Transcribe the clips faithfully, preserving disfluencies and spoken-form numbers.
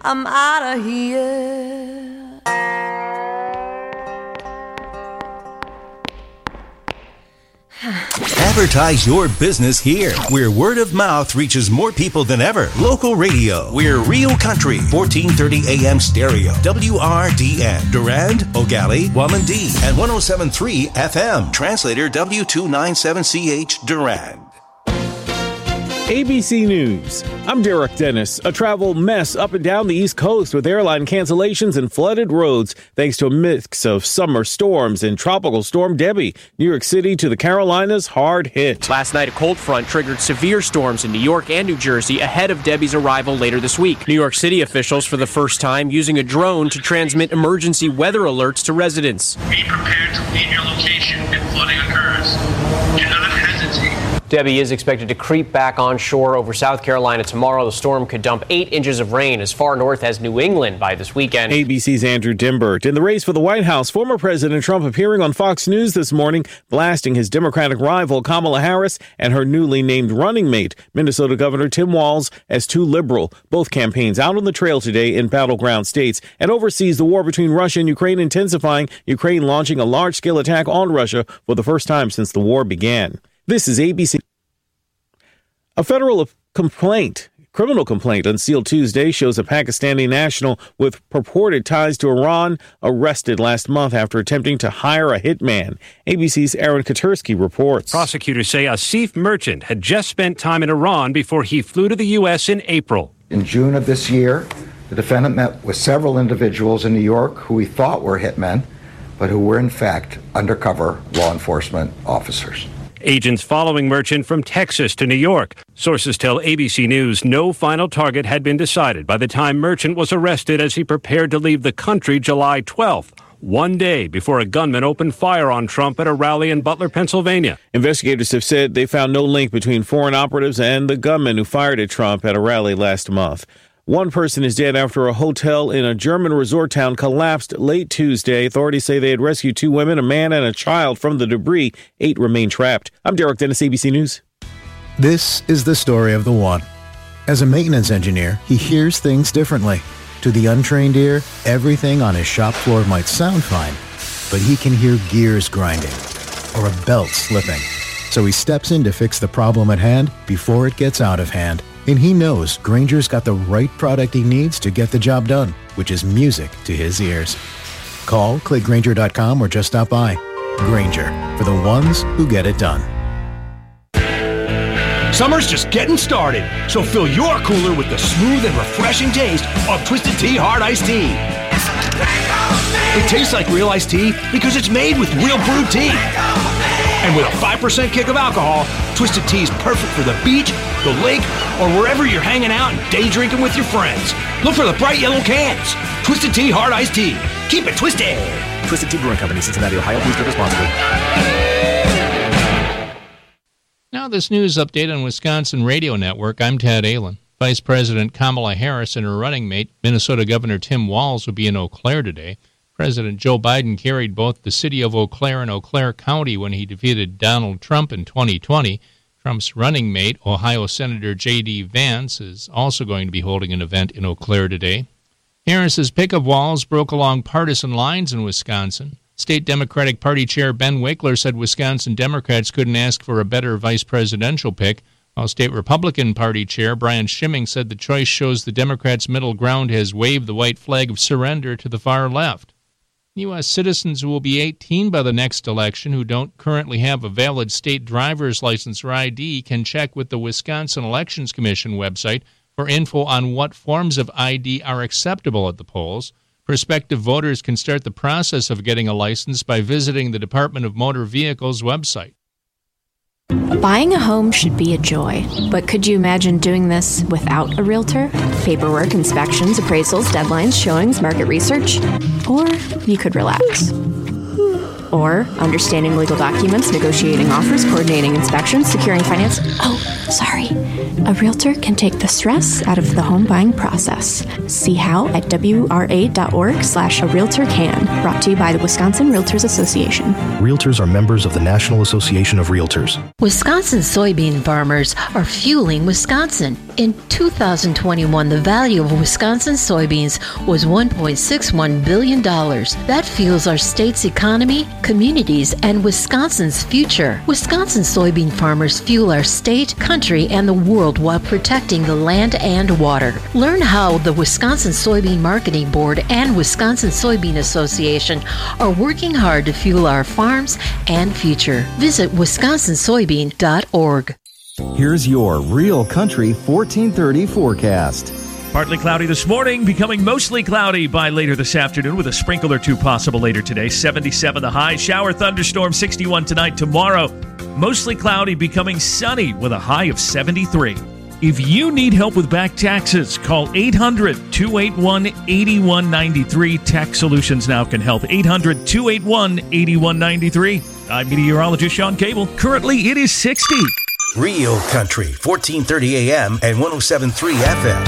I'm out of here. Advertise your business here, where word of mouth reaches more people than ever. Local radio. We're Real Country, fourteen thirty A M stereo. W R D N. Durand, Ogali, Wamandee, and one oh seven point three F M. Translator W two ninety-seven C H, Durand. A B C News. I'm Derek Dennis. A travel mess up and down the East Coast with airline cancellations and flooded roads thanks to a mix of summer storms and Tropical Storm Debbie. New York City to the Carolinas hard hit. Last night, a cold front triggered severe storms in New York and New Jersey ahead of Debbie's arrival later this week. New York City officials, for the first time, using a drone to transmit emergency weather alerts to residents. Be prepared to leave your location if flooding occurs. Do not hesitate. Debbie is expected to creep back onshore over South Carolina tomorrow. The storm could dump eight inches of rain as far north as New England by this weekend. A B C's Andrew Dimbert. In the race for the White House, former President Trump appearing on Fox News this morning, blasting his Democratic rival Kamala Harris and her newly named running mate, Minnesota Governor Tim Walz, as too liberal. Both campaigns out on the trail today in battleground states. And overseas, the war between Russia and Ukraine intensifying, Ukraine launching a large-scale attack on Russia for the first time since the war began. This is A B C. A federal complaint, criminal complaint unsealed Tuesday shows a Pakistani national with purported ties to Iran arrested last month after attempting to hire a hitman. A B C's Aaron Katersky reports. Prosecutors say Asif Merchant had just spent time in Iran before he flew to the U S in April. In June of this year, the defendant met with several individuals in New York who he thought were hitmen, but who were in fact undercover law enforcement officers. Agents following Merchant from Texas to New York. Sources tell A B C News no final target had been decided by the time Merchant was arrested as he prepared to leave the country July twelfth, one day before a gunman opened fire on Trump at a rally in Butler, Pennsylvania. Investigators have said they found no link between foreign operatives and the gunman who fired at Trump at a rally last month. One person is dead after a hotel in a German resort town collapsed late Tuesday. Authorities say they had rescued two women, a man and a child from the debris. Eight remain trapped. I'm Derek Dennis, A B C News. This is the story of the one. As a maintenance engineer, he hears things differently. To the untrained ear, everything on his shop floor might sound fine, but he can hear gears grinding or a belt slipping. So he steps in to fix the problem at hand before it gets out of hand. And he knows Grainger's got the right product he needs to get the job done, which is music to his ears. Call, click Grainger dot com, or just stop by. Grainger, for the ones who get it done. Summer's just getting started, so fill your cooler with the smooth and refreshing taste of Twisted Tea Hard Iced Tea. It tastes like real iced tea because it's made with real brewed tea. And with a five percent kick of alcohol, Twisted Tea is perfect for the beach, the lake, or wherever you're hanging out and day drinking with your friends. Look for the bright yellow cans. Twisted Tea Hard Iced Tea. Keep it twisted. Twisted Tea Brewing Company, Cincinnati, Ohio. Please drink responsibly. Now this news update on Wisconsin Radio Network. I'm Tad Allen. Vice President Kamala Harris and her running mate, Minnesota Governor Tim Walz, will be in Eau Claire today. President Joe Biden carried both the city of Eau Claire and Eau Claire County when he defeated Donald Trump in twenty twenty. Trump's running mate, Ohio Senator J D. Vance, is also going to be holding an event in Eau Claire today. Harris's pick of Walz broke along partisan lines in Wisconsin. State Democratic Party Chair Ben Wickler said Wisconsin Democrats couldn't ask for a better vice presidential pick, while State Republican Party Chair Brian Schimming said the choice shows the Democrats' middle ground has waved the white flag of surrender to the far left. U S citizens who will be eighteen by the next election who don't currently have a valid state driver's license or I D can check with the Wisconsin Elections Commission website for info on what forms of I D are acceptable at the polls. Prospective voters can start the process of getting a license by visiting the Department of Motor Vehicles website. Buying a home should be a joy, but could you imagine doing this without a realtor? Paperwork, inspections, appraisals, deadlines, showings, market research? Or you could relax. or understanding legal documents, negotiating offers, coordinating inspections, securing finance. Oh, sorry. A realtor can take the stress out of the home buying process. See how at W R A dot org slash a realtor can. Brought to you by the Wisconsin Realtors Association. Realtors are members of the National Association of Realtors. Wisconsin soybean farmers are fueling Wisconsin. In two thousand twenty-one, the value of Wisconsin soybeans was one point six one billion dollars. That fuels our state's economy, communities, and Wisconsin's future. Wisconsin soybean farmers fuel our state, country, and the world while protecting the land and water. Learn how the Wisconsin Soybean Marketing Board and Wisconsin Soybean Association are working hard to fuel our farms and future. Visit wisconsin soybean dot org. Here's your Real Country fourteen thirty forecast. Partly cloudy this morning, becoming mostly cloudy by later this afternoon with a sprinkle or two possible later today. seventy-seven the high. Shower thunderstorm sixty-one tonight. Tomorrow, mostly cloudy, becoming sunny with a high of seventy-three. If you need help with back taxes, call eight hundred, two eight one, eight one nine three. Tax Solutions Now can help. eight hundred, two eight one, eight one nine three. I'm meteorologist Sean Cable. Currently, it is sixty. Real Country, fourteen thirty A M and one oh seven point three F M.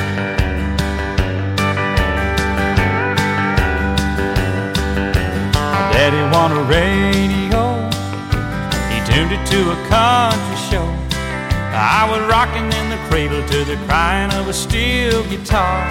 Daddy wanted a radio, he tuned it to a country show. I was rocking in the cradle to the crying of a steel guitar.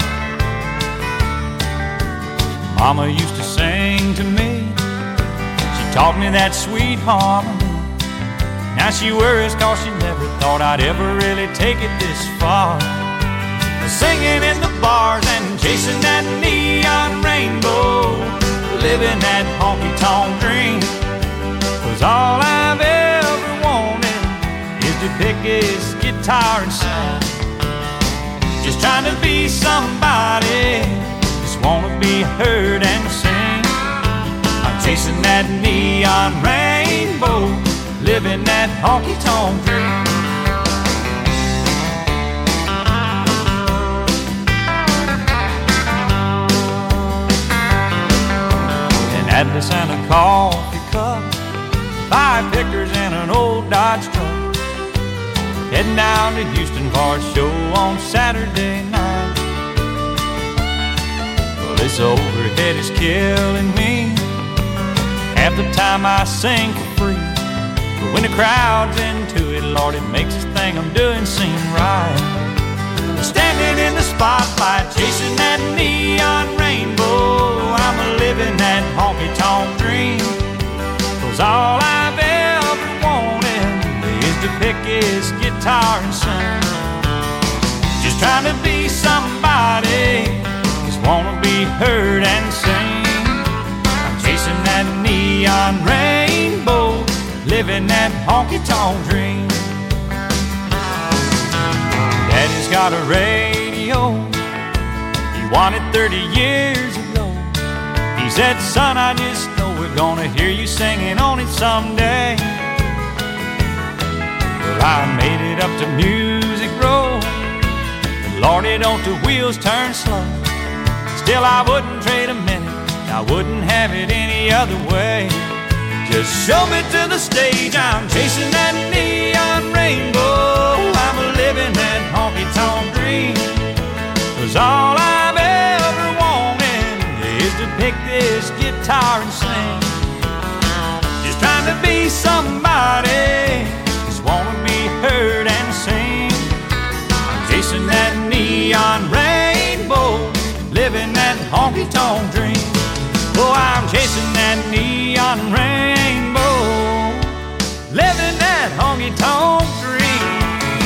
Mama used to sing to me, she taught me that sweet harmony. Now she worries cause she never thought I'd ever really take it this far. Singing in the bars and chasing that neon rainbow, living that honky-tonk dream. Was all I've ever wanted is to pick his guitar and sing. Just trying to be somebody, just wanna be heard and sing. I'm chasing that neon rainbow, living that honky-tonk dream. An Atlas and a coffee cup, five pickers and an old Dodge truck, heading down to Houston for a show on Saturday night. Well, this overhead is killing me. Half the time I sing for free, but when the crowd's into it, Lord, it makes this thing I'm doing seem right. Standing in the spotlight, chasing that neon rainbow, I'm a living that honky-tonk dream. Cause all I've ever wanted is to pick his guitar and sing. Just trying to be somebody, just wanna be heard and sing. I'm chasing that neon rainbow, living that honky-tonk dream. Daddy's got a radio, he won it thirty years ago. He said, son, I just know we're gonna hear you singing on it someday. Well, I made it up to Music Row, but Lordy, don't the wheels turn slow. Still, I wouldn't trade a minute, I wouldn't have it any other way. Just show me to the stage, I'm chasing that neon rainbow, I'm a living that honky-tonk dream. Cause all I've ever wanted is to pick this guitar and sing. Just trying to be somebody, just wanna be heard and sing. I'm chasing that neon rainbow, living that honky-tonk dream. Oh, I'm chasing that neon rainbow, living that honky-tonk dream.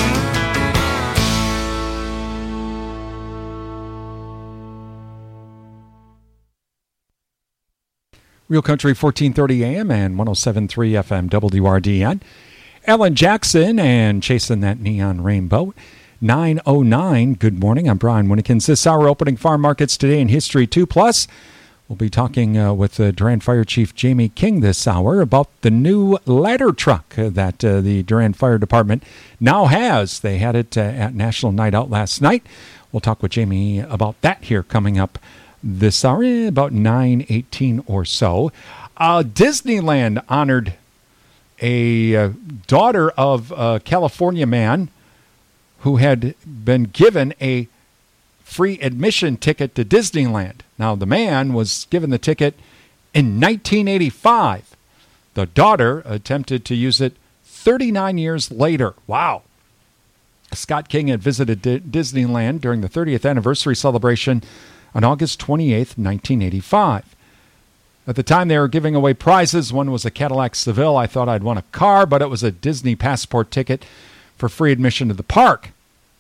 Real Country fourteen thirty A M and one oh seven point three F M W R D N. Alan Jackson and Chasing That Neon Rainbow. nine oh nine. Good morning. I'm Brian Winnekins. This hour opening farm markets today in History two Plus. We'll be talking uh, with uh, Durand Fire Chief Jamie King this hour about the new ladder truck uh, that uh, the Durand Fire Department now has. They had it uh, at National Night Out last night. We'll talk with Jamie about that here coming up this hour, about nine eighteen or so. Uh, Disneyland honored a uh, daughter of a California man who had been given a free admission ticket to Disneyland. Now, the man was given the ticket in nineteen eighty-five. The daughter attempted to use it thirty-nine years later. Wow. Scott King had visited D- Disneyland during the thirtieth anniversary celebration on August twenty-eighth, nineteen eighty-five. At the time, they were giving away prizes. One was a Cadillac Seville. I thought I'd won a car, but it was a Disney passport ticket for free admission to the park.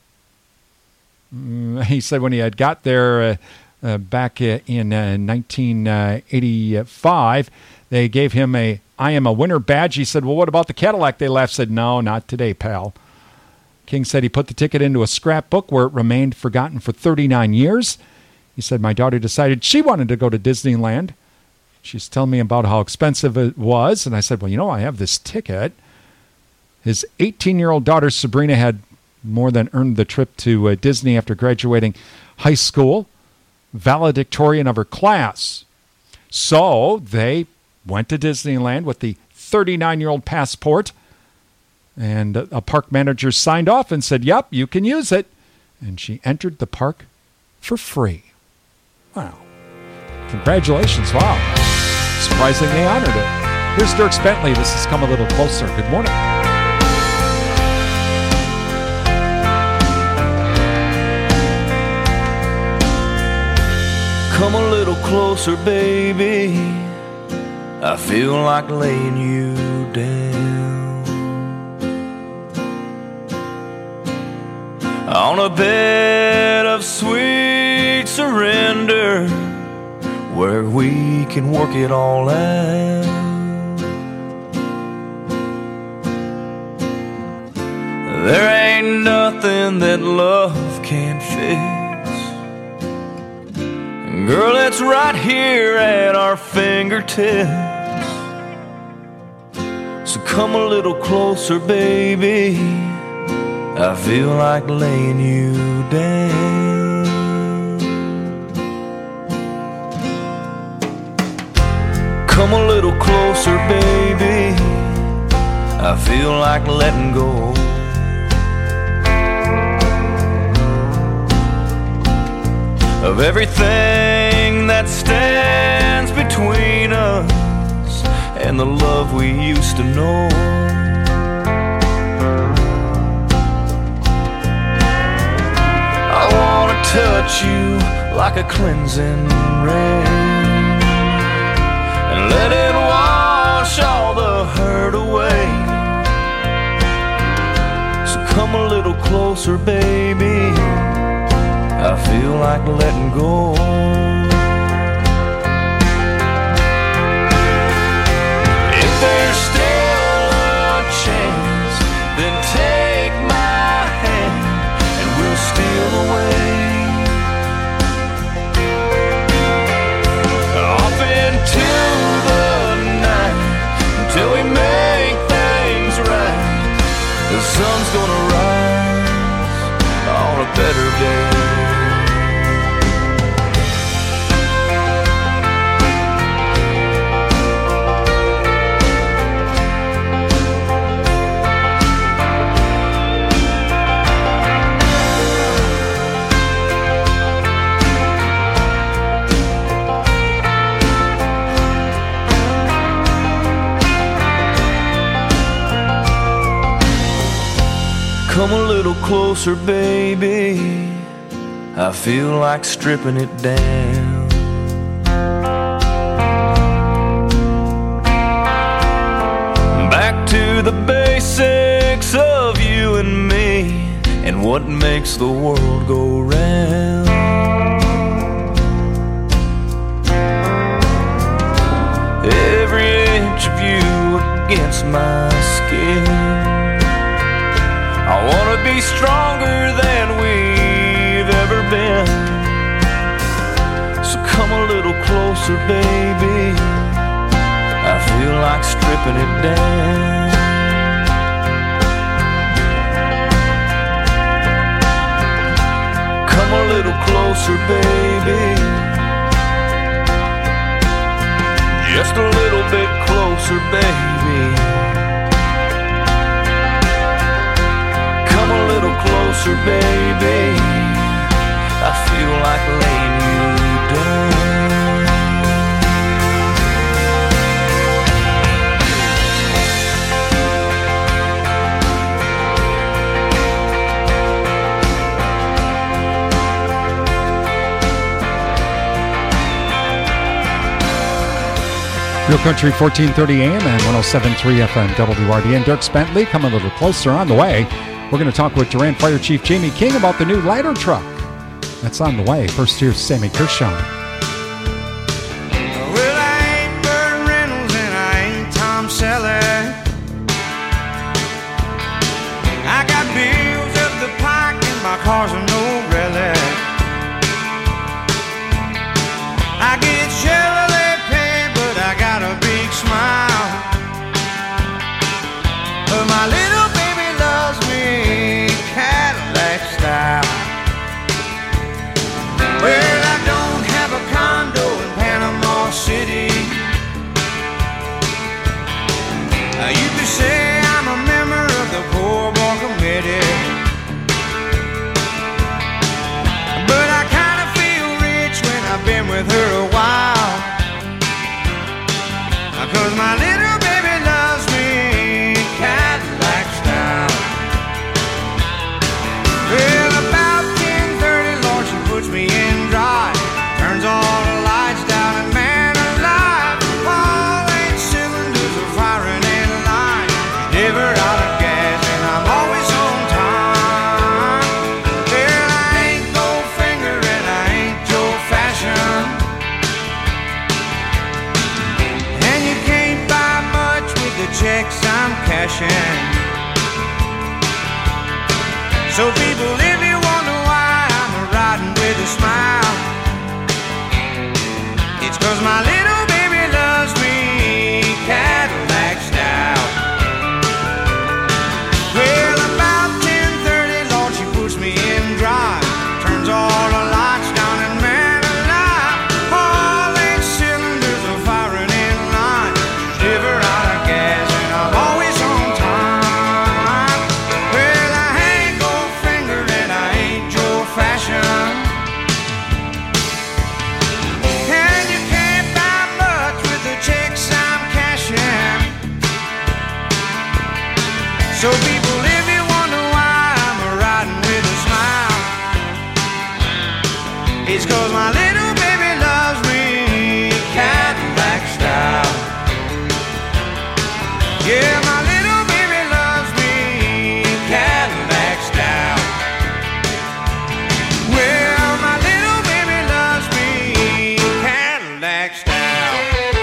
Mm, he said when he had got there uh, uh, back uh, in uh, nineteen eighty-five, they gave him a I am a winner badge. He said, well, what about the Cadillac? They laughed, said, no, not today, pal. King said he put the ticket into a scrapbook where it remained forgotten for thirty-nine years. He said, my daughter decided she wanted to go to Disneyland. She's telling me about how expensive it was. And I said, well, you know, I have this ticket. His eighteen-year-old daughter, Sabrina, had more than earned the trip to uh, Disney after graduating high school, valedictorian of her class. So they went to Disneyland with the thirty-nine-year-old passport. And a park manager signed off and said, yep, you can use it. And she entered the park for free. Wow. Congratulations. Wow. Surprising they honored it. Here's Dierks Bentley. This has Come a Little Closer. Good morning. Come a little closer, baby. I feel like laying you down on a bed of sweet surrender, where we can work it all out. There ain't nothing that love can't fix. Girl, it's right here at our fingertips. So come a little closer, baby. I feel like laying you down. Come a little closer, baby. I feel like letting go. Of everything that stands between us and the love we used to know. I wanna touch you like a cleansing rain and let it wash all the hurt away. So come a little closer, baby. I feel like letting go. If there's still a chance, then take my hand and we'll steal away off into the night until we make things right. The sun's gonna rise on a better day. Come a little closer, baby. I feel like stripping it down. Back to the basics of you and me and what makes the world go round. Every inch of you against my skin. I wanna be stronger than we've ever been. So come a little closer, baby. I feel like stripping it down. Come a little closer, baby. just a little bit closer, baby. Come a little closer, baby. I feel like laying you down. Real Country fourteen thirty A M and one oh seven point three F M W R D N. Dirk Bentley coming a little closer on the way. We're going to talk with Durant Fire Chief Jamie King about the new ladder truck. That's on the way. First, here's Sammy Kershaw. Well, I ain't Burt Reynolds and I ain't Tom Selleck. I got bills up the pike and my car's a no relic. I get Chevrolet pay, but I got a big smile. But my little baby loves me Cadillac style. Well, I don't have a condo in Panama City. Uh, you could say I'm a member of the Poor Boy Committee. But I kind of feel rich when I've been with her a while. Uh, Cause my little baby loves me Cadillac style. Well, about ten thirty, Lord, she puts me in drive, turns all the lights down, and man alive, all eight cylinders are firing in line. Never out of gas, and I'm always on time. Well, I ain't Goldfinger and I ain't Joe Fashion, and you can't buy much with the checks I'm cashing. So people, if you wonder why I'm riding with a smile, it's cause my little baby loves me Cadillac style. Well, about ten thirty, Lord, she puts me in drive, turns all the lights down, and man alive, all eight cylinders are firing in line. Never out of gas, and I'm always on time. Well, I ain't Goldfinger and I ain't Joe Fashion, and you can't buy much with the checks I'm cashing. So people, if you wonder why I'm riding with a smile, it's cause my little baby loves me Cadillac style. Yeah, my little baby loves me Cadillac style. Well, my little baby loves me Cadillac style.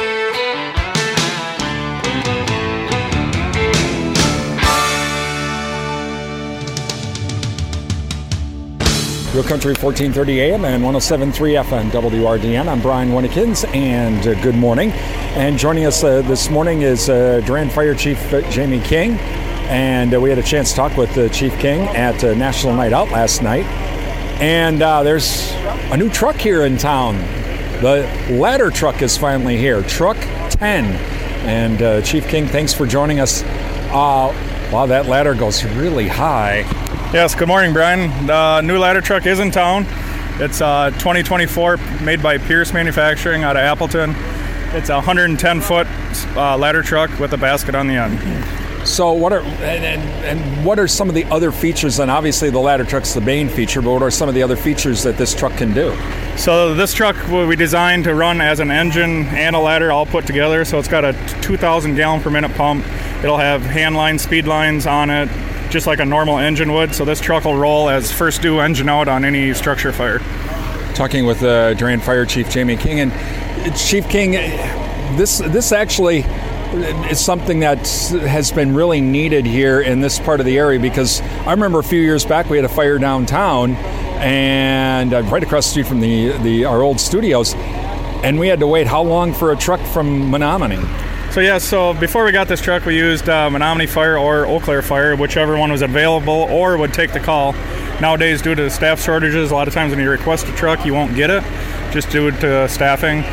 Real Country fourteen thirty A M and one oh seven point three F M W R D N. I'm Brian Winnikins, and uh, good morning. And joining us uh, this morning is uh, Durant Fire Chief uh, Jamie King. And uh, we had a chance to talk with uh, Chief King at uh, National Night Out last night. And uh, there's a new truck here in town. The ladder truck is finally here, Truck ten. And uh, Chief King, thanks for joining us. Uh, wow, that ladder goes really high. Yes, good morning, Brian. The new ladder truck is in town. It's uh, twenty twenty-four, made by Pierce Manufacturing out of Appleton. It's a one hundred ten foot uh, ladder truck with a basket on the end. So what are and, and, and what are some of the other features? And obviously the ladder truck's the main feature, but what are some of the other features that this truck can do? So this truck we designed to run as an engine and a ladder all put together. So it's got a two thousand gallon per minute pump. It'll have hand lines, speed lines on it, just like a normal engine would. So this truck will roll as first due engine out on any structure fire. Talking with uh, Durant Fire Chief Jamie King. And Chief King, this this actually is something that has been really needed here in this part of the area, because I remember a few years back we had a fire downtown and uh, right across the street from the, the our old studios, and we had to wait how long for a truck from Menominee? So yeah, so before we got this truck, we used uh, Menominee Fire or Eau Claire Fire, whichever one was available or would take the call. Nowadays, due to staff shortages, a lot of times when you request a truck, you won't get it, just due to staffing.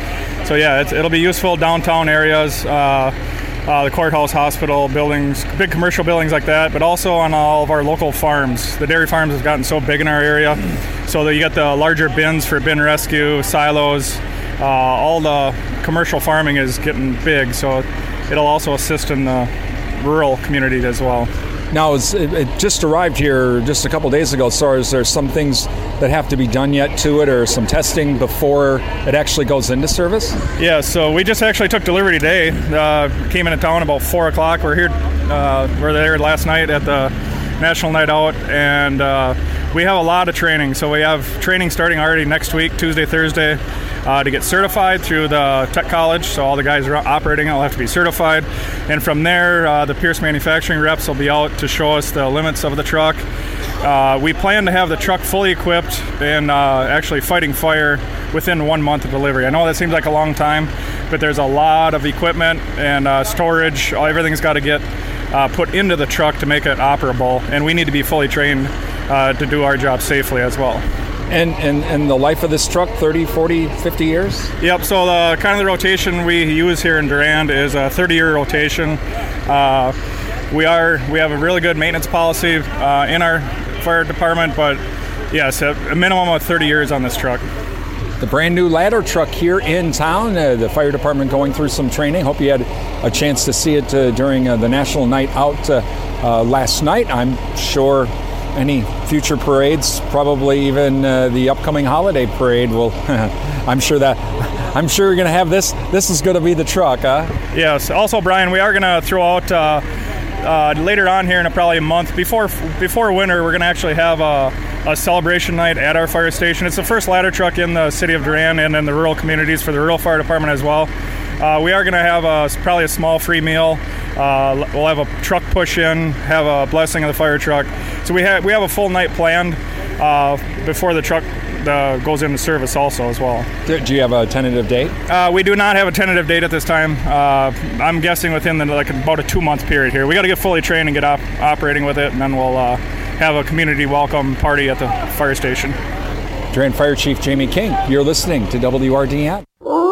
So yeah, it's, it'll be useful downtown areas, uh, uh, the courthouse, hospital buildings, big commercial buildings like that, but also on all of our local farms. The dairy farms have gotten so big in our area, so that you get the larger bins for bin rescue, silos. Uh, all the commercial farming is getting big, so it'll also assist in the rural community as well. Now, it's, it, it just arrived here just a couple days ago, so is there some things that have to be done yet to it, or some testing before it actually goes into service? Yeah, so we just actually took delivery today. Uh, came into town about four o'clock. We're here, uh, we're there last night at the National Night Out, and uh, we have a lot of training. So we have training starting already next week, Tuesday, Thursday, uh, to get certified through the Tech College. So all the guys are operating it will have to be certified. And from there, uh, the Pierce manufacturing reps will be out to show us the limits of the truck. Uh, we plan to have the truck fully equipped and uh, actually fighting fire within one month of delivery. I know that seems like a long time, but there's a lot of equipment and uh, storage. Everything's got to get uh, put into the truck to make it operable, and we need to be fully trained uh, to do our job safely as well. And, and and the life of this truck, thirty, forty, fifty years? Yep, so the kind of the rotation we use here in Durand is a thirty-year rotation. Uh, we are we have a really good maintenance policy uh, in our fire department, but yes, a, a minimum of thirty years on this truck. The brand new ladder truck here in town, uh, the fire department going through some training. Hope you had a chance to see it uh, during uh, the National Night Out uh, uh, last night. I'm sure any future parades, probably even uh, the upcoming holiday parade will, I'm sure that, I'm sure you're going to have this, this is going to be the truck, huh? Yes. Also, Brian, we are going to throw out, uh, uh, later on here in a, probably a month, before before winter, we're going to actually have a, a celebration night at our fire station. It's the first ladder truck in the city of Durand and in the rural communities for the rural fire department as well. Uh, we are going to have a, probably a small free meal. Uh, we'll have a truck push in, have a blessing of the fire truck. So we have we have a full night planned uh, before the truck uh, goes into service also as well. Do, do you have a tentative date? Uh, we do not have a tentative date at this time. Uh, I'm guessing within the, like about a two month period here. We got to get fully trained and get op- operating with it, and then we'll uh, have a community welcome party at the fire station. Durand Fire Chief Jamie King, you're listening to W R D N.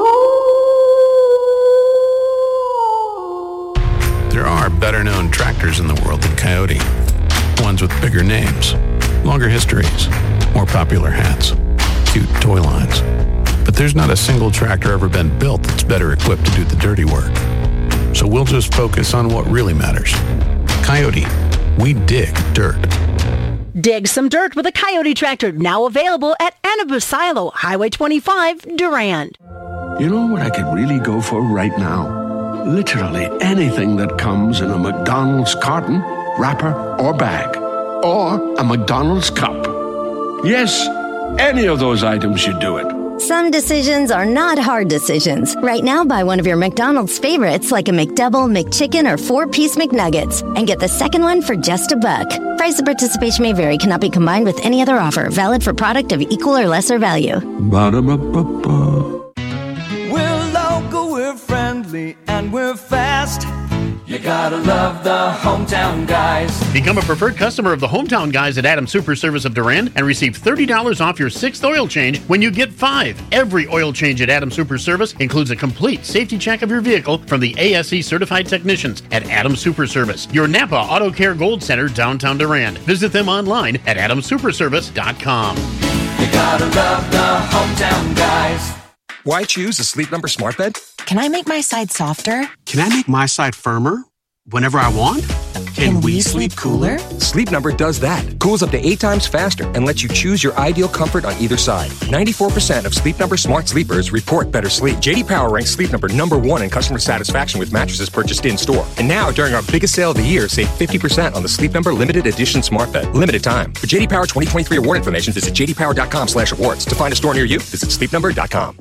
There are better-known tractors in the world than Coyote. Ones with bigger names, longer histories, more popular hats, cute toy lines. But there's not a single tractor ever been built that's better equipped to do the dirty work. So we'll just focus on what really matters. Coyote, we dig dirt. Dig some dirt with a Coyote tractor, now available at Anabu Silo, Highway twenty-five, Durand. You know what I could really go for right now? Literally anything that comes in a McDonald's carton, wrapper, or bag. Or a McDonald's cup. Yes, any of those items should do it. Some decisions are not hard decisions. Right now, buy one of your McDonald's favorites like a McDouble, McChicken, or four-piece McNuggets and get the second one for just a buck. Price of participation may vary. Cannot be combined with any other offer. Valid for product of equal or lesser value. Ba-da-ba-ba-ba. We're local, we're friendly, and we're fast. You gotta love the Hometown Guys. Become a preferred customer of the Hometown Guys at Adams Super Service of Durand and receive thirty dollars off your sixth oil change when you get five. Every oil change at Adams Super Service includes a complete safety check of your vehicle from the A S E certified technicians at Adams Super Service, your Napa Auto Care Gold Center, downtown Durand. Visit them online at adams super service dot com. You gotta love the Hometown Guys. Why choose a Sleep Number smart bed? Can I make my side softer? Can I make my side firmer whenever I want? Can, Can we sleep cooler? Sleep Number does that. Cools up to eight times faster and lets you choose your ideal comfort on either side. ninety-four percent of Sleep Number smart sleepers report better sleep. J D Power ranks Sleep Number number one in customer satisfaction with mattresses purchased in-store. And now, during our biggest sale of the year, save fifty percent on the Sleep Number limited edition smart bed. Limited time. For J D Power twenty twenty-three award information, visit j d power dot com slash awards. To find a store near you, visit sleep number dot com.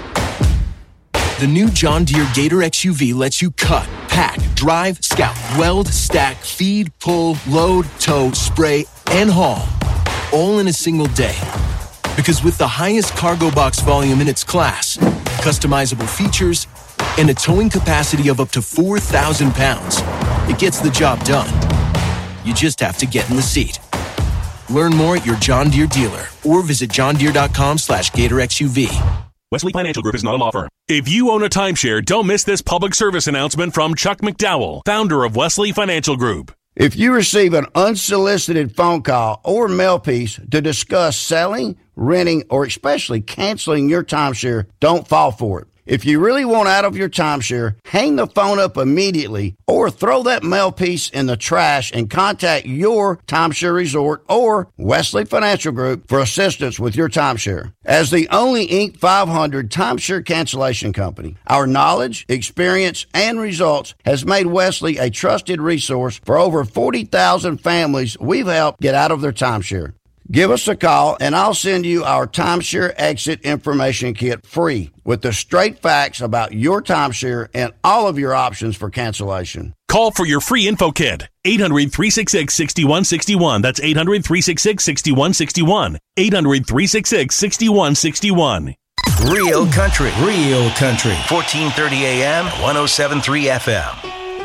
The new John Deere Gator X U V lets you cut, pack, drive, scout, weld, stack, feed, pull, load, tow, spray, and haul, all in a single day. Because with the highest cargo box volume in its class, customizable features, and a towing capacity of up to four thousand pounds, it gets the job done. You just have to get in the seat. Learn more at your John Deere dealer or visit john deere dot com slash gator X U V. Wesley Financial Group is not a law firm. If you own a timeshare, don't miss this public service announcement from Chuck McDowell, founder of Wesley Financial Group. If you receive an unsolicited phone call or mail piece to discuss selling, renting, or especially canceling your timeshare, don't fall for it. If you really want out of your timeshare, hang the phone up immediately or throw that mail piece in the trash and contact your timeshare resort or Wesley Financial Group for assistance with your timeshare. As the only Inc five hundred timeshare cancellation company, our knowledge, experience, and results has made Wesley a trusted resource for over forty thousand families we've helped get out of their timeshare. Give us a call, and I'll send you our timeshare exit information kit free with the straight facts about your timeshare and all of your options for cancellation. Call for your free info kit. eight hundred, three six six, six one six one. That's eight hundred, three six six, six one six one. eight hundred, three six six, six one six one. Real country. Real country. fourteen thirty A M, one oh seven point three F M.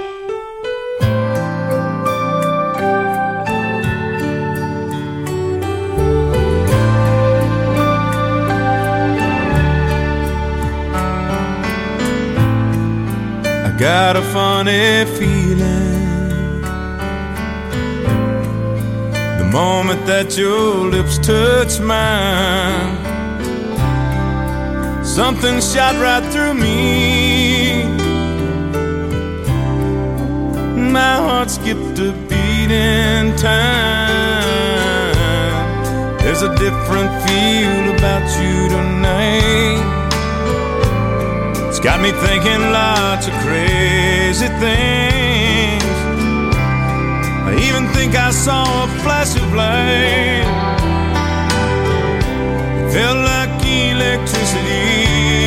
Got a funny feeling the moment that your lips touch mine. Something shot right through me. My heart skipped a beat in time. There's a different feel about you tonight. It's got me thinking lots of crazy things. I even think I saw a flash of light. It felt like electricity.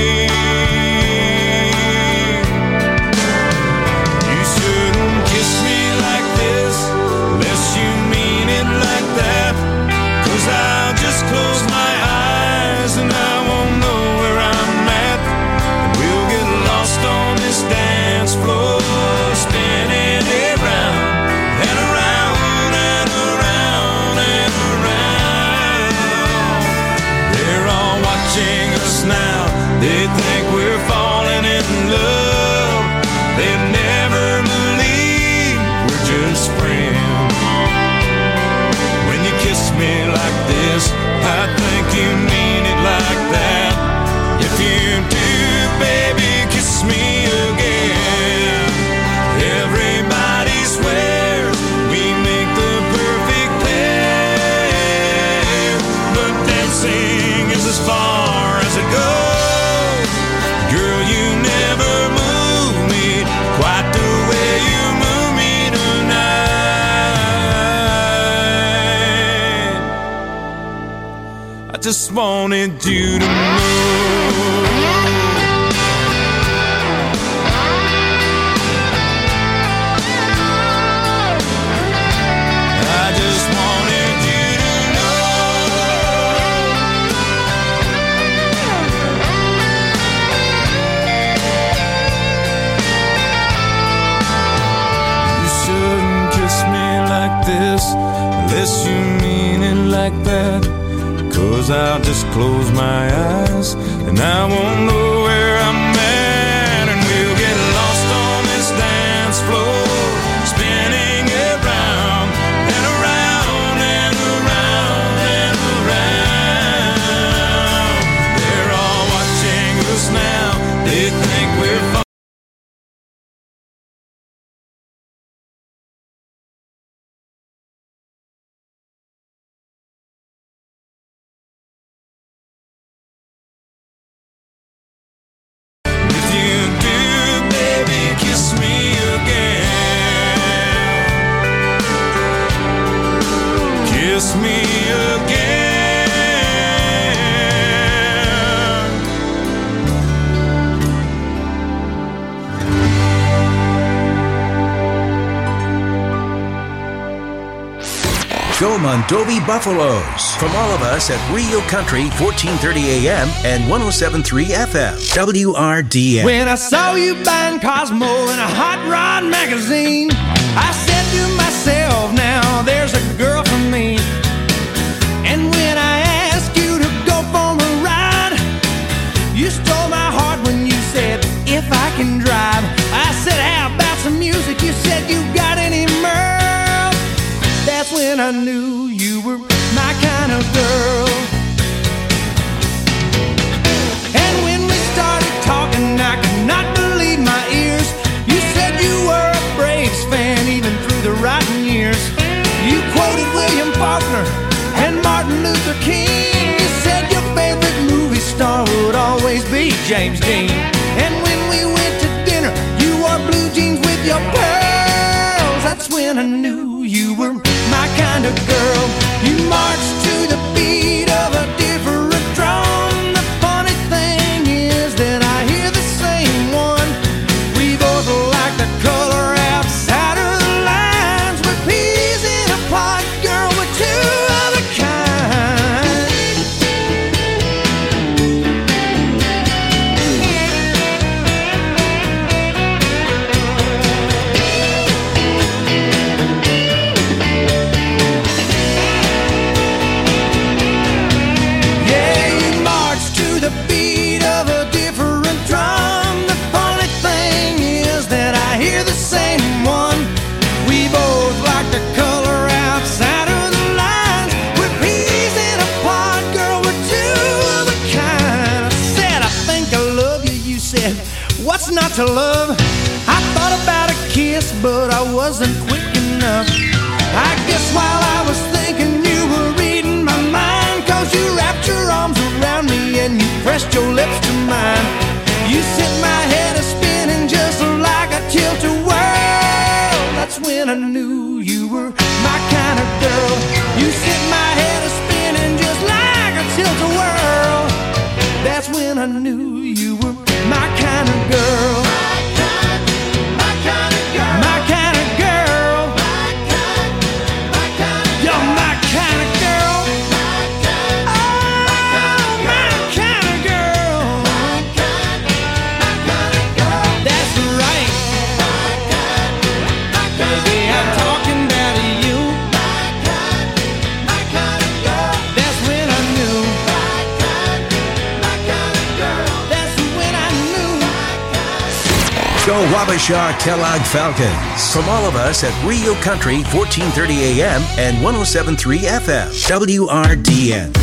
You shouldn't kiss me like this unless you mean it like that. 'Cause I'll just close my eyes and I won't know where I'm at. On this dance floor, spinning around and around and around and around. They're all watching us now. They think we're falling in love. They never believe we're just friends. When you kiss me like this, I think you mean it like that. If you do, baby, kiss me again. Everybody swears we make the perfect pair, but dancing is as far as it goes. Girl, you never move me quite the way you move me tonight. I just wanted you to know. This, unless you mean it like that. 'Cause I'll just close my eyes and I won't know where I'm at. And we'll get lost on this dance floor, spinning around and around and around and around. They're all watching us now. They think we're fun. Go Mondovi Buffaloes. From all of us at Real Country, fourteen thirty A M and one oh seven point three F M. W R D N. When I saw you buying Cosmo in a Hot Rod magazine, I said to myself, now there's a girl for me. And when I asked you to go for a ride, you stole my heart when you I knew you were my kind of girl. And when we started talking, I could not believe my ears. You said you were a Braves fan even through the rotten years. You quoted William Faulkner and Martin Luther King. You said your favorite movie star would always be James Dean. And when we went to dinner, you wore blue jeans with your pearls. That's when I knew you were my kind of girl. You marched to the beat of a different drum. The funny thing is that I hear the same one. We both like the color outside of the lines. We're peas in a pod, girl, we're two of a kind. Yeah, you march to the beat of a different drum. The funny thing is that I hear the same one. We both like the color outside of the lines. We're peas in a pod, girl, we're two of a kind. I said, I think I love you. You said, what's not to love? I thought about a kiss, but I wasn't quick enough. I guess while I was thinking you were reading my mind, 'cause you wrapped your arms around me and you pressed your lips to mine. You set my head a spinning just like a tilt-a-whirl. That's when I knew you were my kind of girl. You set my head a spinning just like a tilt-a-whirl. That's when I knew you were my kind of girl. My kind, my kind of girl. My kind of girl. My kind, my kind of girl. You're my kind of girl. My kind, oh, my kind of girl. My kind, my kind of girl. That's right. My kind, my kind Baby, I'm talking about you. My kind, my kind of girl. That's when I knew. My kind, my kind of girl. That's when I knew. Go Wabasha Kellogg Falcons. From all of us at Rio Country, fourteen thirty A M and one oh seven point three F M. W R D N.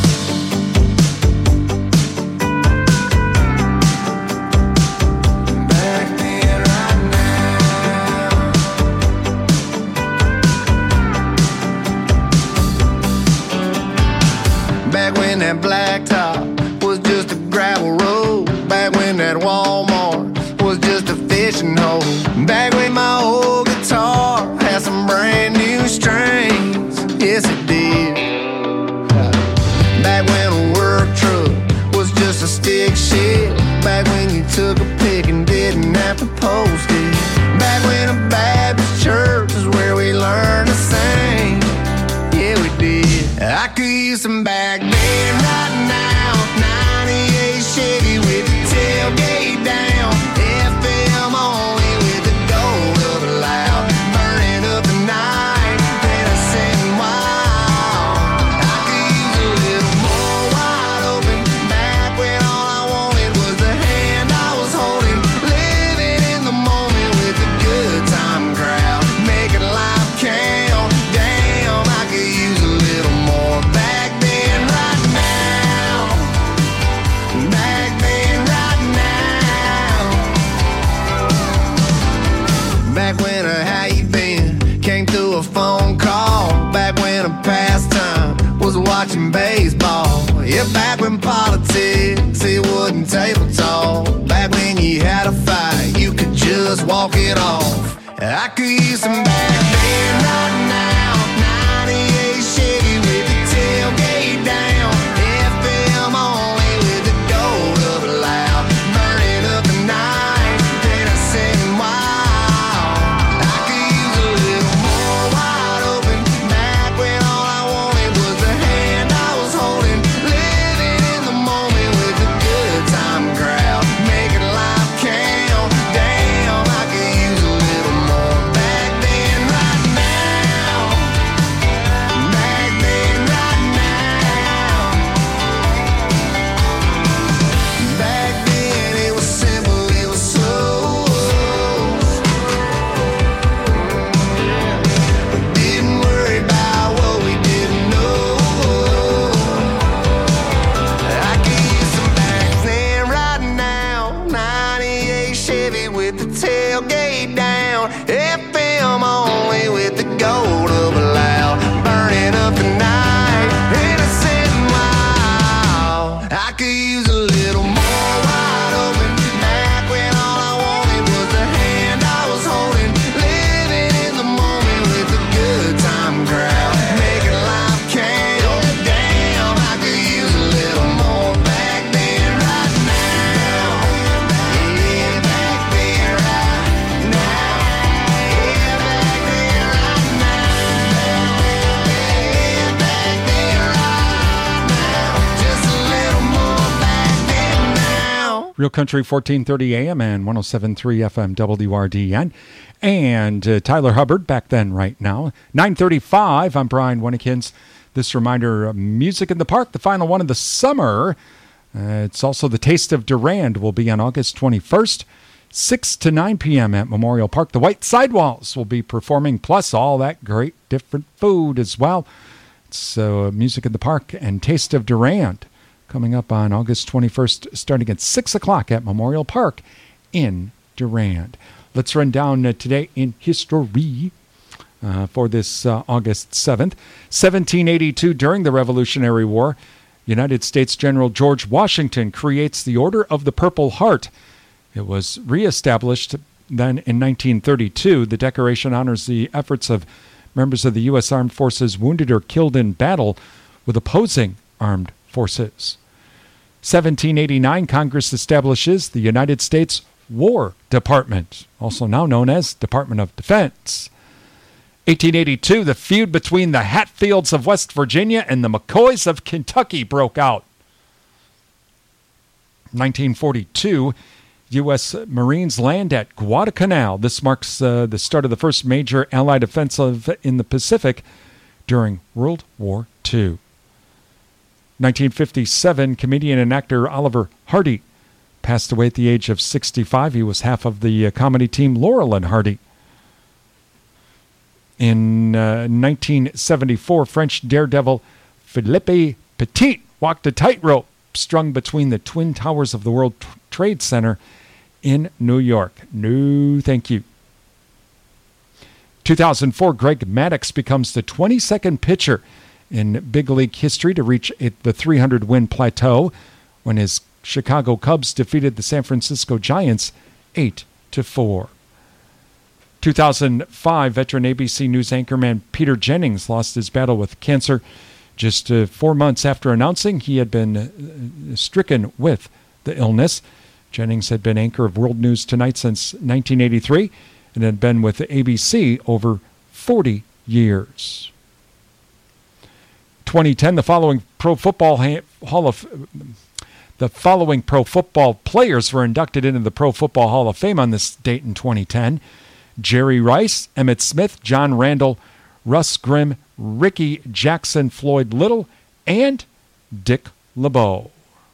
Back when that blacktop was just a gravel road. Back when that Walmart was just a fishing hole. Back when my old guitar had some brand new strings. Yes, it did. Back when a work truck was just a stick shift. Back when you took a pic and didn't have to post it. Back when a Baptist church is where we learned to sing. Yeah, we did. I could use some back then right now. ninety-eight Chevy with the tailgate down. F M only with the door up loud. Burning up the night, then I sitting wild. I could use a little more wide open. Back when all I wanted was the hand I was holding. Living in the moment with the good time crowd. Making life count. Damn, I could use a little more back then right now. Back then right now. Back when a how you been came through a phone call. Back when a pastime was watching baseball. Yeah, back when politics it wasn't table talk. Back when you had a fight, you could just walk it off. I could use some back then right now. ninety-eight Chevy with the tailgate down. F M only with the door up loud. Burning up the night, then I sitting wild. I could use a little more wide open. Back when all I wanted was the hand I was holding. Living in the moment with the good time crowd. Making life count. Damn, I could use a little more back then right now. Real Country fourteen thirty A M and one oh seven point three F M W R D N. And uh, Tyler Hubbard back then right now. nine thirty-five, I'm Brian Winnekins. This reminder, uh, Music in the Park, the final one of the summer. Uh, it's also the Taste of Durand will be on August twenty-first, six to nine p.m. at Memorial Park. The White Sidewalls will be performing, plus all that great different food as well. So uh, Music in the Park and Taste of Durand coming up on August twenty-first, starting at six o'clock at Memorial Park in Durand. Let's run down uh, today in history uh, for this uh, August seventh. seventeen eighty-two, during the Revolutionary War, United States General George Washington creates the Order of the Purple Heart. It was reestablished then in nineteen thirty-two. The decoration honors the efforts of members of the U S Armed Forces wounded or killed in battle with opposing armed forces. seventeen eighty-nine, Congress establishes the United States War Department, also now known as Department of Defense. eighteen eighty-two, the feud between the Hatfields of West Virginia and the McCoys of Kentucky broke out. nineteen forty-two, U S Marines land at Guadalcanal. This marks uh, the start of the first major Allied offensive in the Pacific during World War Two. nineteen fifty-seven, comedian and actor Oliver Hardy passed away at the age of sixty-five. He was half of the uh, comedy team Laurel and Hardy. In uh, nineteen seventy-four, French daredevil Philippe Petit walked a tightrope strung between the twin towers of the World Trade Center in New York. No, thank you. two thousand four, Greg Maddux becomes the twenty-second pitcher in big league history to reach it, the three hundred win plateau when his Chicago Cubs defeated the San Francisco Giants eight to four. two thousand five, veteran A B C News anchorman Peter Jennings lost his battle with cancer just uh, four months after announcing he had been uh, stricken with the illness. Jennings had been anchor of World News Tonight since nineteen eighty-three and had been with A B C over forty years. twenty ten, the following Pro Football ha- Hall of the following Pro Football players were inducted into the Pro Football Hall of Fame on this date in twenty ten. Jerry Rice, Emmitt Smith, John Randall, Russ Grimm, Ricky Jackson, Floyd Little, and Dick LeBeau.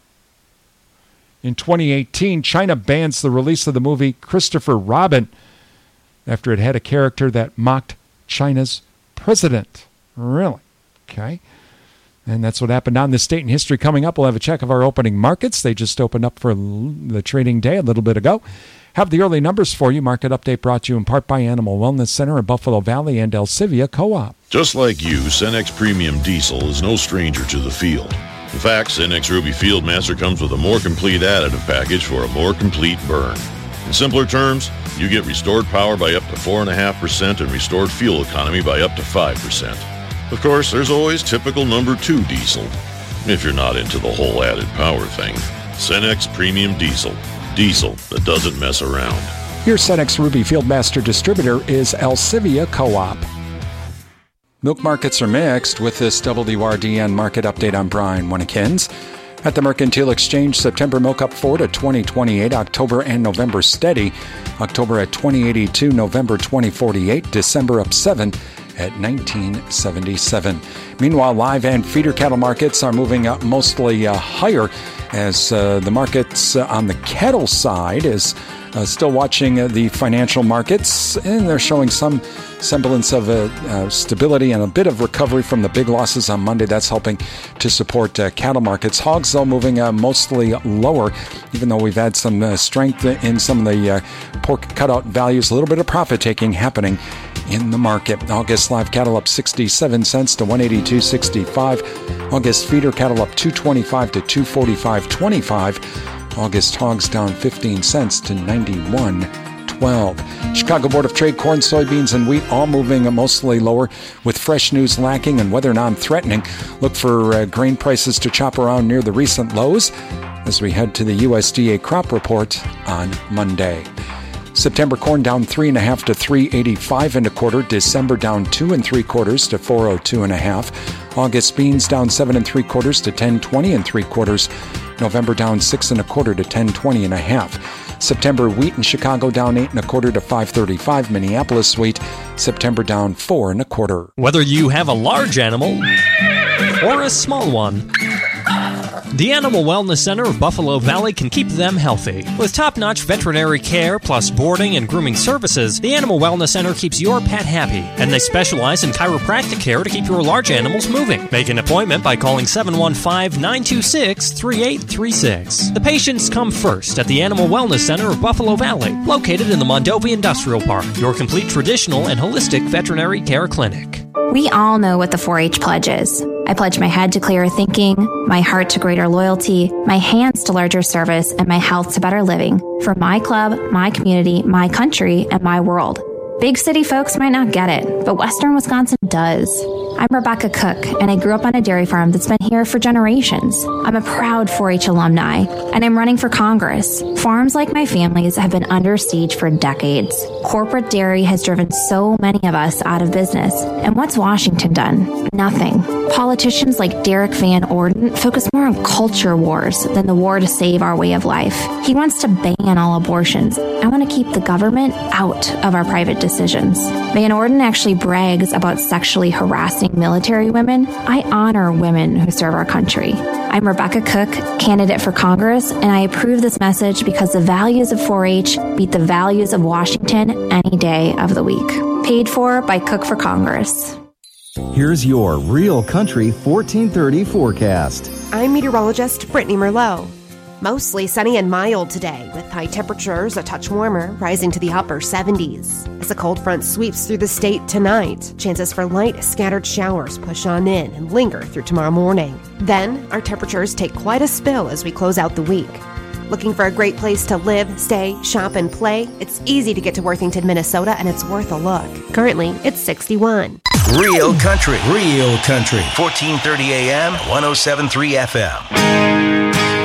In twenty eighteen, China bans the release of the movie Christopher Robin after it had a character that mocked China's president. Really? Okay. And that's what happened on this date in history. Coming up, we'll have a check of our opening markets. They just opened up for the trading day a little bit ago. Have the early numbers for you. Market update brought to you in part by Animal Wellness Center in Buffalo Valley and Elsivia Co-op. Just like you, Cenex Premium Diesel is no stranger to the field. In fact, Cenex Ruby Fieldmaster comes with a more complete additive package for a more complete burn. In simpler terms, you get restored power by up to four point five percent and restored fuel economy by up to five percent. Of course, there's always typical number two diesel. If you're not into the whole added power thing, Cenex Premium Diesel. Diesel that doesn't mess around. Your Cenex Ruby Fieldmaster distributor is Elsivia Co-op. Milk markets are mixed. With this W R D N market update, I'm Brian Winnekins. At the Mercantile Exchange, September milk up four to twenty twenty-eight, October and November steady. October at twenty eighty-two, November twenty forty-eight, December up seven at nineteen seventy-seven. Meanwhile, live and feeder cattle markets are moving up mostly uh, higher as uh, the markets uh, on the cattle side is uh, still watching uh, the financial markets, and they're showing some semblance of uh, uh, stability and a bit of recovery from the big losses on Monday. That's helping to support uh, cattle markets. Hogs, though, moving uh, mostly lower, even though we've had some uh, strength in some of the uh, pork cutout values. A little bit of profit-taking happening in the market. August live cattle up sixty-seven cents to one eighty-two sixty-five. August feeder cattle up two twenty-five to two forty-five twenty-five. August hogs down fifteen cents to ninety-one twelve. Chicago Board of Trade, corn, soybeans, and wheat all moving mostly lower with fresh news lacking and weather non-threatening. Look for uh, grain prices to chop around near the recent lows as we head to the U S D A crop report on Monday. September corn down three and a half to three eighty-five and a quarter. December down two and three quarters to four oh two and a half. August beans down seven and three quarters to ten twenty and three quarters. November down six and a quarter to ten twenty and a half. September wheat in Chicago down eight and a quarter to five thirty-five. Minneapolis wheat, September down four and a quarter. Whether you have a large animal or a small one, the Animal Wellness Center of Buffalo Valley can keep them healthy. With top-notch veterinary care plus boarding and grooming services, the Animal Wellness Center keeps your pet happy, and they specialize in chiropractic care to keep your large animals moving. Make an appointment by calling seven one five, nine two six, three eight three six. The patients come first at the Animal Wellness Center of Buffalo Valley, located in the Mondovi Industrial Park, your complete traditional and holistic veterinary care clinic. We all know what the four H pledge is. I pledge my head to clearer thinking, my heart to greater loyalty, my hands to larger service, and my health to better living for my club, my community, my country, and my world. Big city folks might not get it, but Western Wisconsin does. I'm Rebecca Cook, and I grew up on a dairy farm that's been here for generations. I'm a proud four H alumni, and I'm running for Congress. Farms like my family's have been under siege for decades. Corporate dairy has driven so many of us out of business. And what's Washington done? Nothing. Politicians like Derek Van Orden focus more on culture wars than the war to save our way of life. He wants to ban all abortions. I want to keep the government out of our private decisions. Van Orden actually brags about sexually harassing military women. I honor women who serve our country. I'm Rebecca Cook, candidate for Congress, and I approve this message because the values of four H beat the values of Washington any day of the week. Paid for by Cook for Congress. Here's your Real Country fourteen thirty forecast. I'm meteorologist Brittany Merlot. Mostly sunny and mild today, with high temperatures a touch warmer, rising to the upper seventies. As the cold front sweeps through the state tonight, chances for light scattered showers push on in and linger through tomorrow morning. Then, our temperatures take quite a spill as we close out the week. Looking for a great place to live, stay, shop, and play? It's easy to get to Worthington, Minnesota, and it's worth a look. Currently, it's sixty-one. Real Country, Real Country, fourteen thirty A M, one oh seven point three F M.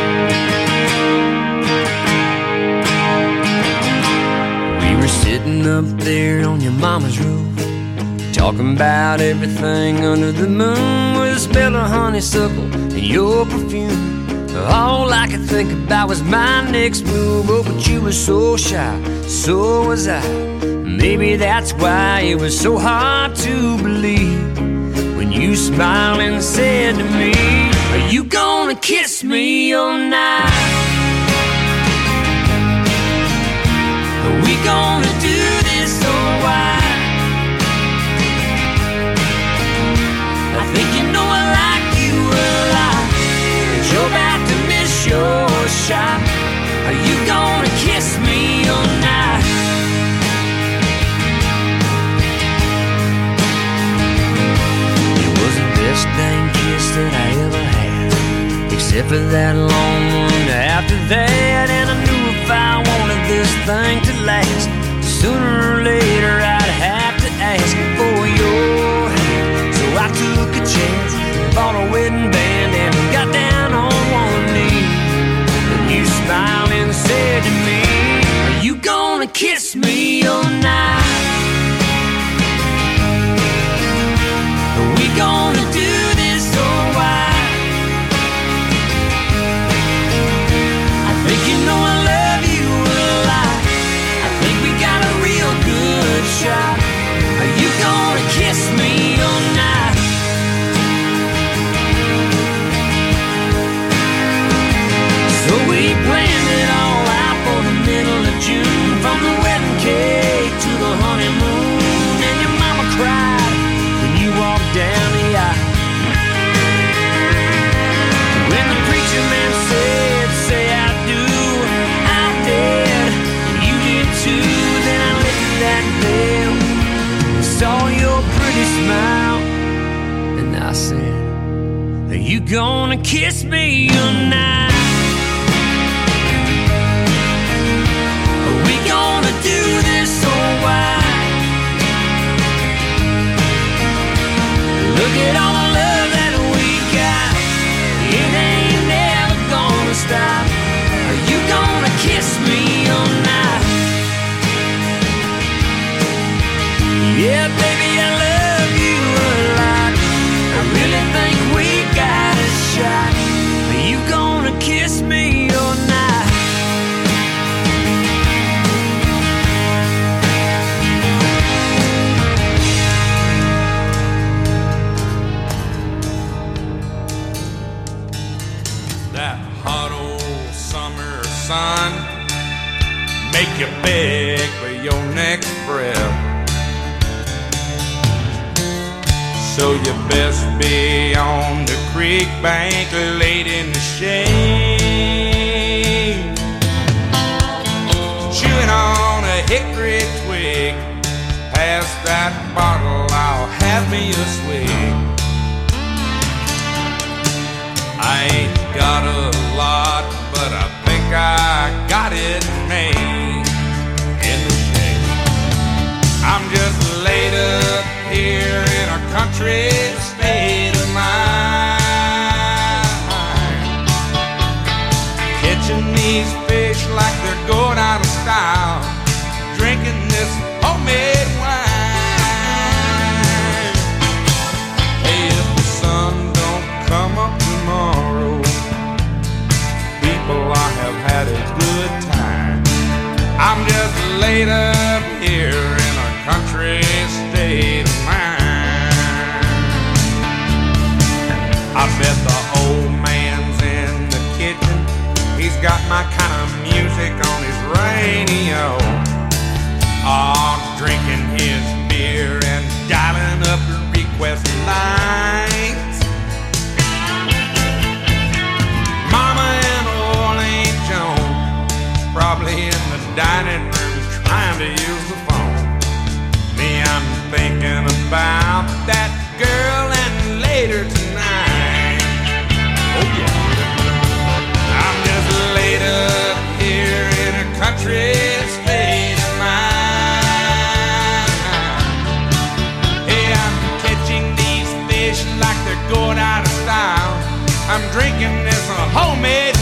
Sitting up there on your mama's roof, talking about everything under the moon, with a smell of honeysuckle and your perfume. All I could think about was my next move. Oh, but you were so shy, so was I. Maybe that's why it was so hard to believe when you smiled and said to me, are you gonna kiss me all night? Are we gonna do this or why? I think you know I like you a lot, but you're about to miss your shot. Are you gonna kiss me all night? It was the best dang kiss that I ever had, except for that long one after that. And I knew if I wanted this thing to last, sooner or later I'd have to ask for your hand. So I took a chance, bought a wedding band, and got down on one knee. And you smiled and said to me, are you gonna kiss me all night? Are we gonna do this or why? I think you know I love you a lot. I think we got a real good shot. Are you gonna kiss me all night? So we planned it all out for the middle of June, from the wedding cake to the honeymoon. And your mama cried when you walked down the aisle. When the preacher man said, say I do, I did, you did too. Then I lifted that veil and saw your pretty smile, and I said, are you gonna kiss me tonight? Are we gonna do this or why? Look at all the love that we got, it ain't never gonna stop. Are you gonna kiss me all night? Yeah, baby, I love you a lot. I really think we got a shot. Are you gonna kiss me son, make you beg for your next breath. So you best be on the creek bank laid in the shade, chewing on a hickory twig. Pass that bottle, I'll have me a swig. I ain't got a lot, but I think I got it made in the shade. I'm just laid up here in a country state of mind, catching these fish like they're going out of style, drinking this homemade wine. Hey, if the sun don't come up tomorrow, people, I have had a good time. I'm just laid up here in a country state of mind. I bet the old man's in the kitchen. He's got my kind of music on his radio. Oh, drinking his beer and dialing up request lines. Mama and old Aunt Joan probably in the dining room trying to use the phone. Me, I'm thinking about that girl and later tonight. Oh yeah, I'm just laid up here in a country state of mind. Hey, I'm catching these fish like they're going out of style. I'm drinking this homemade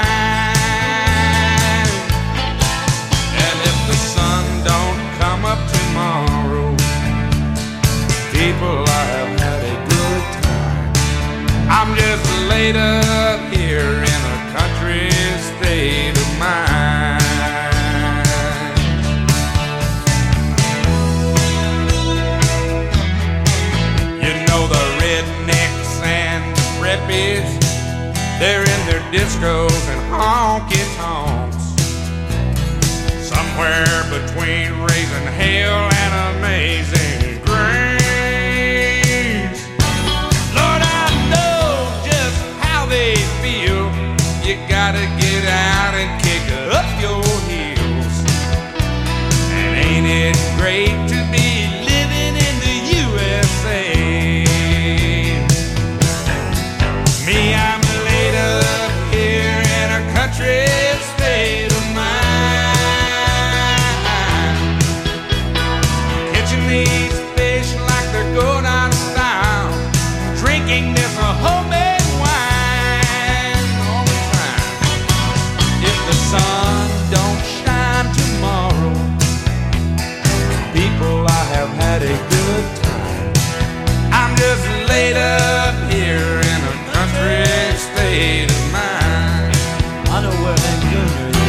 wine. And if the sun don't come up tomorrow, people, I have had a good time. I'm just laid up here in a country state of mind. You know the rednecks and the preppies, they're in their discos and honky-tonks, somewhere between raising hell and amazing grace. Lord, I know just how they feel. You gotta get out and kick up your heels. And ain't it great to be living in the U S A? Me, I'm laid up here in a country state of mind, catching these fish like they're going out of style, drinking this a homemade wine all the time. If the sun don't shine tomorrow, people, I have had a good time. I'm just laid up here in a country state of mind. I know where that gooner is.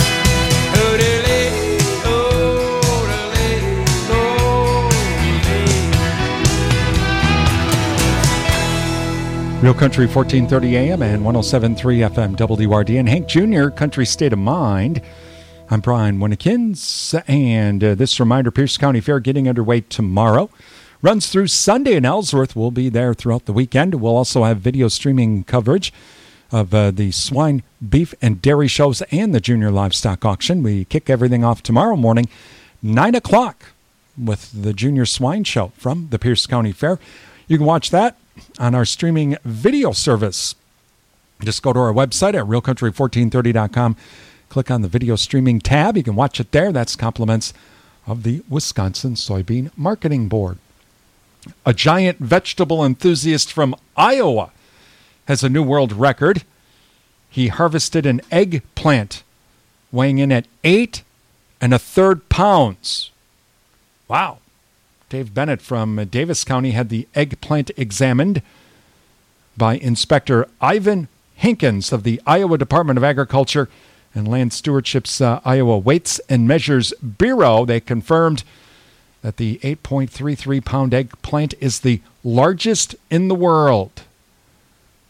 Real Country fourteen thirty A M and one oh seven point three F M W R D and Hank Junior Country State of Mind. I'm Brian Winnekins, and uh, this reminder, Pierce County Fair getting underway tomorrow. Runs through Sunday in Ellsworth. We'll be there throughout the weekend. We'll also have video streaming coverage of uh, the swine, beef, and dairy shows and the junior livestock auction. We kick everything off tomorrow morning, nine o'clock, with the junior swine show from the Pierce County Fair. You can watch that on our streaming video service. Just go to our website at real country fourteen thirty dot com. Click on the video streaming tab. You can watch it there. That's compliments of the Wisconsin Soybean Marketing Board. A giant vegetable enthusiast from Iowa has a new world record. He harvested an eggplant weighing in at eight and a third pounds. Wow. Dave Bennett from Davis County had the eggplant examined by Inspector Ivan Hinkins of the Iowa Department of Agriculture and Land Stewardship's uh, Iowa Weights and Measures Bureau. They confirmed that the eight point three three pound eggplant is the largest in the world.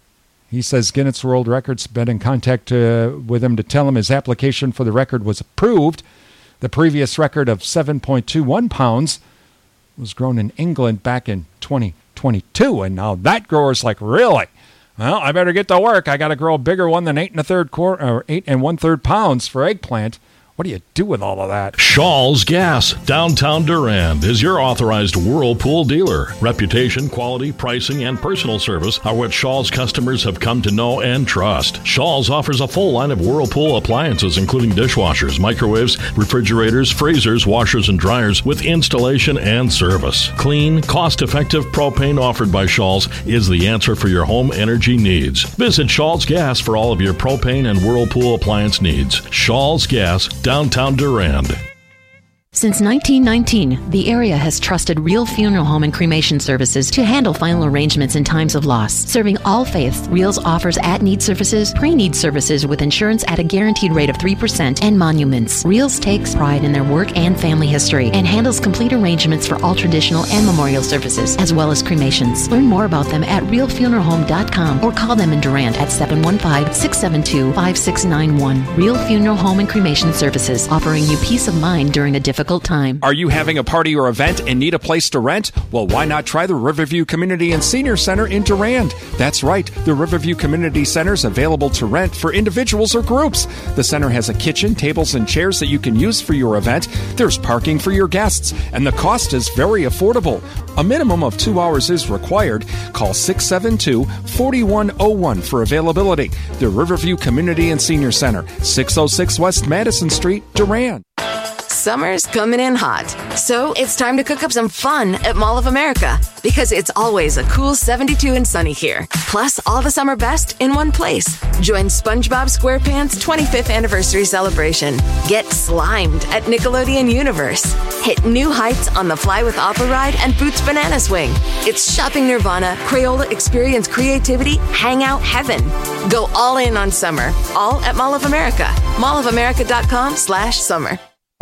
He says Guinness World Records been in contact uh, with him to tell him his application for the record was approved. The previous record of seven point two one pounds was grown in England back in twenty twenty-two, and now that grower's like, really? Well, I better get to work. I got to grow a bigger one than eight and a third quarter, or eight and one third pounds for eggplant. What do you do with all of that? Shaw's Gas, downtown Durand, is your authorized Whirlpool dealer. Reputation, quality, pricing, and personal service are what Shaw's customers have come to know and trust. Shaw's offers a full line of Whirlpool appliances, including dishwashers, microwaves, refrigerators, freezers, washers, and dryers, with installation and service. Clean, cost-effective propane offered by Shaw's is the answer for your home energy needs. Visit Shaw's Gas for all of your propane and Whirlpool appliance needs. Shaw's Gas, downtown Durand. Since nineteen nineteen, the area has trusted Real Funeral Home and Cremation Services to handle final arrangements in times of loss. Serving all faiths, Reals offers at-need services, pre-need services with insurance at a guaranteed rate of three percent, and monuments. Reals takes pride in their work and family history and handles complete arrangements for all traditional and memorial services, as well as cremations. Learn more about them at real funeral home dot com or call them in Durand at seven one five, six seven two, five six nine one. Real Funeral Home and Cremation Services, offering you peace of mind during a difficult time. Are you having a party or event and need a place to rent? Well, why not try the Riverview Community and Senior Center in Durand? That's right, the Riverview Community Center is available to rent for individuals or groups. The center has a kitchen, tables, and chairs that you can use for your event. There's parking for your guests, and the cost is very affordable. A minimum of two hours is required. Call six seven two, four one zero one for availability. The Riverview Community and Senior Center, six oh six West Madison Street, Durand. Summer's coming in hot, so it's time to cook up some fun at Mall of America, because it's always a cool seventy-two and sunny here. Plus, all the summer best in one place. Join SpongeBob SquarePants' twenty-fifth anniversary celebration. Get slimed at Nickelodeon Universe. Hit new heights on the Fly with Appa ride and Boots Banana Swing. It's shopping nirvana, Crayola experience creativity, hangout heaven. Go all in on summer, all at Mall of America. mall of america dot com slash summer.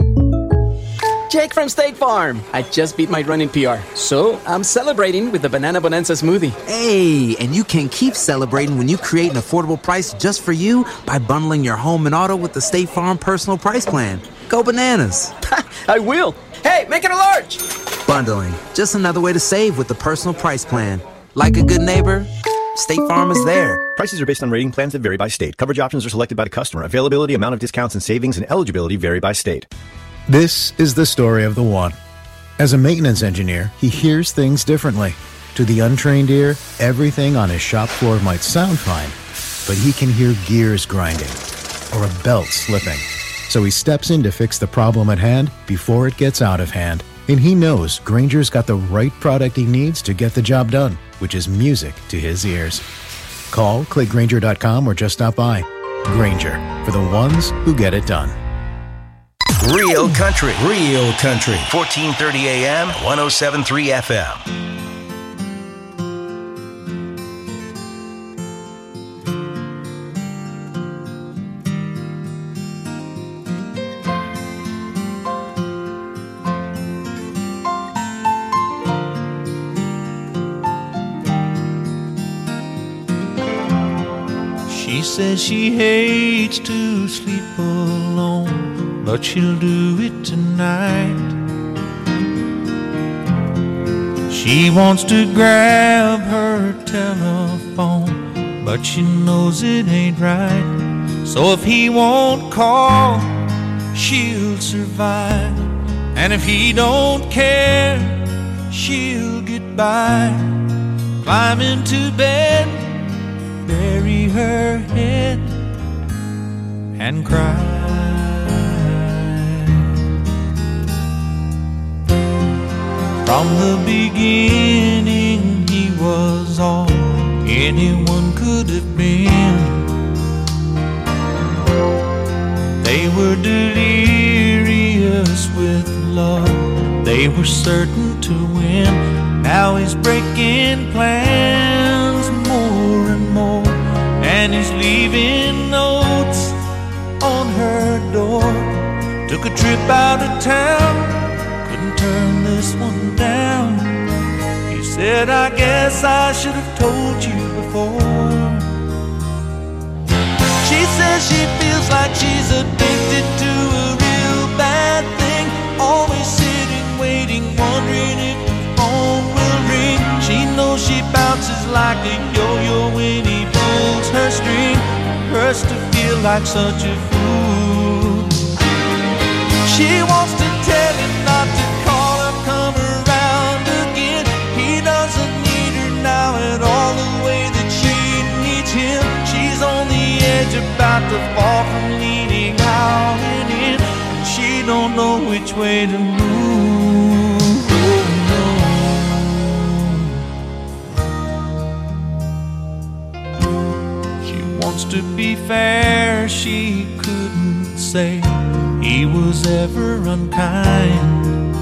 Jake from State Farm. I just beat my running P R, so I'm celebrating with the Banana Bonanza smoothie. Hey, and you can keep celebrating when you create an affordable price just for you by bundling your home and auto with the State Farm Personal Price Plan. Go bananas. I will. Hey, make it a large. Bundling, just another way to save with the Personal Price Plan. Like a good neighbor, State Farm is there. Prices are based on rating plans that vary by state. Coverage options are selected by the customer. Availability, amount of discounts and savings, and eligibility vary by state. This is the story of the one. As a maintenance engineer, he hears things differently. To the untrained ear, everything on his shop floor might sound fine, but he can hear gears grinding or a belt slipping. So he steps in to fix the problem at hand before it gets out of hand. And he knows Grainger's got the right product he needs to get the job done, which is music to his ears. Call, click Grainger dot com, or just stop by. Grainger, for the ones who get it done. Real Country. Real Country. fourteen thirty A M, one oh seven point three F M. She says she hates to sleep alone, but she'll do it tonight. She wants to grab her telephone, but she knows it ain't right. So if he won't call, she'll survive. And if he don't care, she'll get by. Climb into bed, bury her head, and cry. From the beginning, he was all anyone could have been. They were delirious with love, they were certain to win. Now he's breaking plans more and more, and he's leaving notes on her door. Took a trip out of town, couldn't turn this one down. He said, I guess I should have told you before. She says she feels like she's addicted to a real bad thing. Always sitting, waiting, wondering if the phone will ring. She knows she bounces like a yo-yo when he pulls her string. Hurts to feel like such a fool. She wants to tell him not to call her, come around again. He doesn't need her now at all the way that she needs him. She's on the edge, about to fall from leaning out and in. And she don't know which way to move. Oh, no. She wants to be fair, she couldn't say he was ever unkind.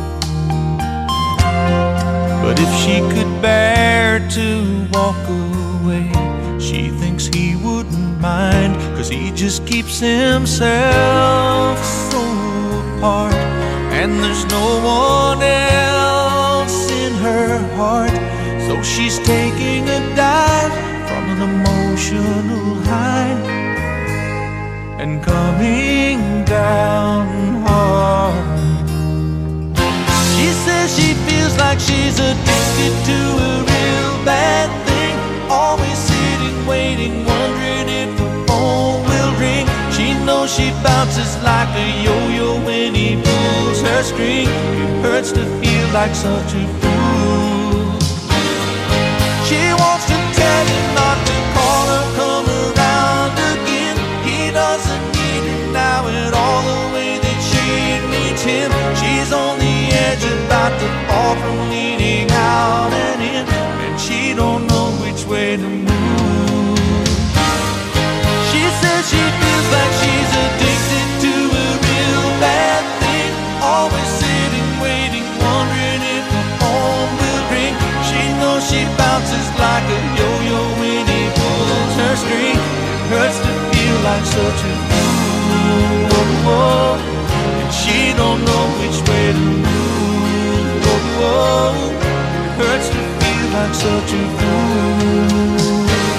But if she could bear to walk away, she thinks he wouldn't mind. Cause he just keeps himself so apart. And there's no one else in her heart. So she's taking a dive from an emotional high and coming down hard. She says she feels like she's addicted to a real bad thing. Always sitting, waiting, wondering if the phone will ring. She knows she bounces like a yo-yo when he pulls her string. It hurts to feel like such a fool. She wants to tell him not to call her, come around again. He doesn't need her now at all the way that she needs him. She's on the edge, about to fall from leaning out and in. And she don't know which way to move. She says she feels like she's addicted to a real bad thing. Always sitting, waiting, wondering if the phone will ring. She knows she bounces like a yo-yo when he pulls her string. It hurts to feel like such a fool. Oh, oh. And she don't know which way to move. Oh, oh. It hurts to feel like such a fool.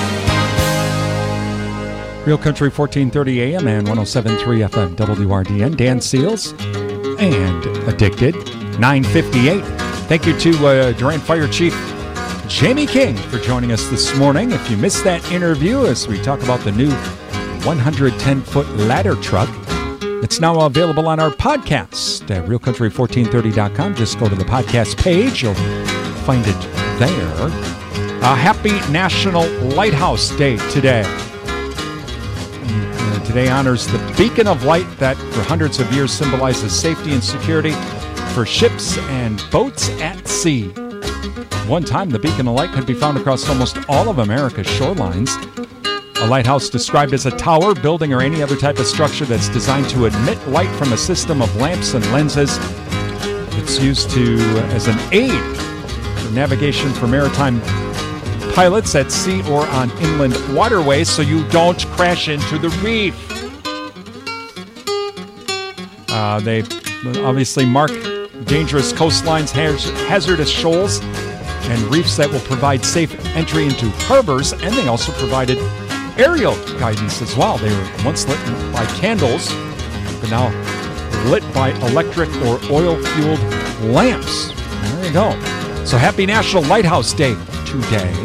Real Country fourteen thirty A M and one oh seven point three F M W R D N. Dan Seals and Addicted, nine fifty-eight. Thank you to uh, Durant Fire Chief Jamie King for joining us this morning. If you missed that interview as we talk about the new one hundred ten foot ladder truck, it's now available on our podcast at real country fourteen thirty dot com. Just go to the podcast page. You'll find it there. A happy National Lighthouse Day today. And today honors the beacon of light that for hundreds of years symbolizes safety and security for ships and boats at sea. One time, the beacon of light could be found across almost all of America's shorelines. A lighthouse described as a tower, building, or any other type of structure that's designed to emit light from a system of lamps and lenses. It's used to as an aid for navigation for maritime pilots at sea or on inland waterways so you don't crash into the reef. Uh, they obviously mark dangerous coastlines, haz- hazardous shoals, and reefs that will provide safe entry into harbors, and they also provided aerial guidance as well. They were once lit by candles, but now lit by electric or oil-fueled lamps. There you go. So happy National Lighthouse Day today.